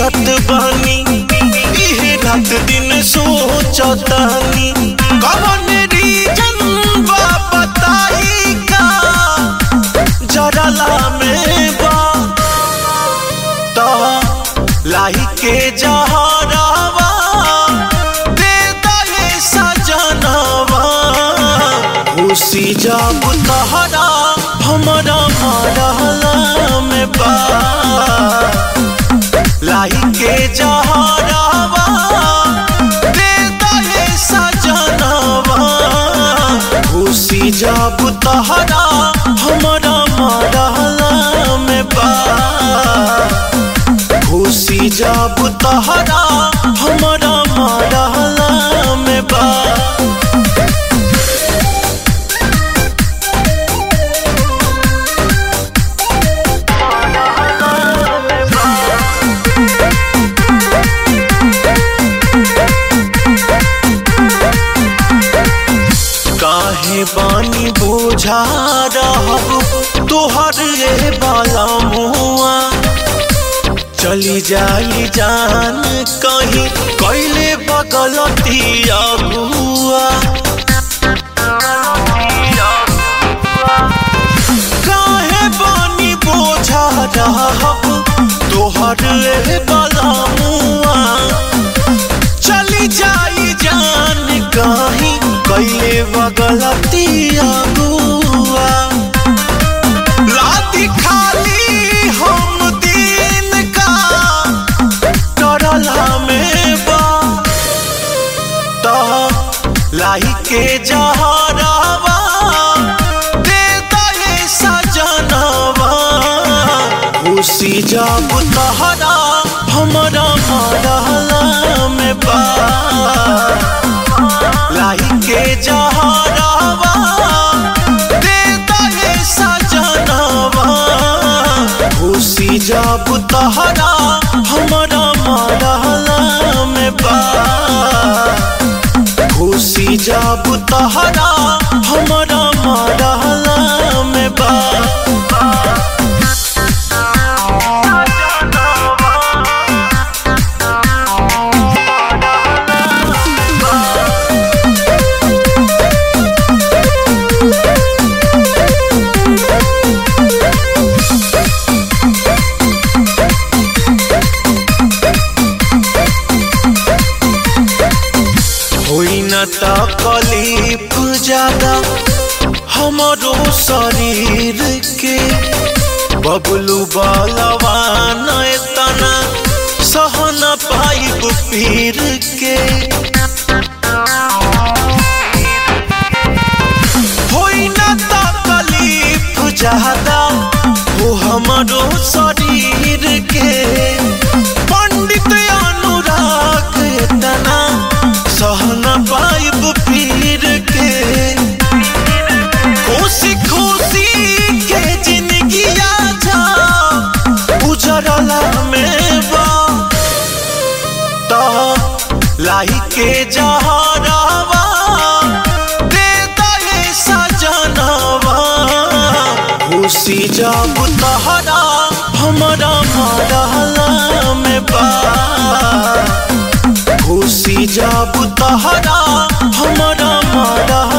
भीगत बानी इहे रात दिन सोचतानी कवन रीजन बा बताई का जरला में बा ता लाही के जहरावा दे दे सजनवा खुशी जब तहरा हमरा मरला में बा लाही के जहरावा दे दे सजनवा खुशी जब तहरा हमरा मरला में बा खुशी जब तहरा हमरा मरला में बा काहे बानी बोझा रहब तोहर रे बाला मुआ चली जाई जान कहीं कैले बगलती अगुआ काहे बानी बोझा रहब तोहर रे बाला मुआ चली जाई जान कहीं कैले बगलती अगुआ लाती खाली हम दिन का डरला में बा ता लाही के जहरावा दे दे सजनवा खुशी जब तहरा हमरा मरला में बा लाही के जहरावा दे दे सजनवा खुशी जब तहरा हमरा मरला में बा खुशी जब तहरा हमरा मरला में बा तकलीफ ज्यादा हमरो शरीर के बबलू बलवान तना सहन पाइब पीर के होई न तकलीफ ज्यादा हो हमरो शरीर के पंडित अनुराग तना सहन पाइब पीर के खुशी खुशी के जिंदगी जा उजरला में बा ता लाही के जहरावा दे दे सजनवा खुशी जब तहरा हमरा मरला में बा खुशी जब तहरा हमरा मरला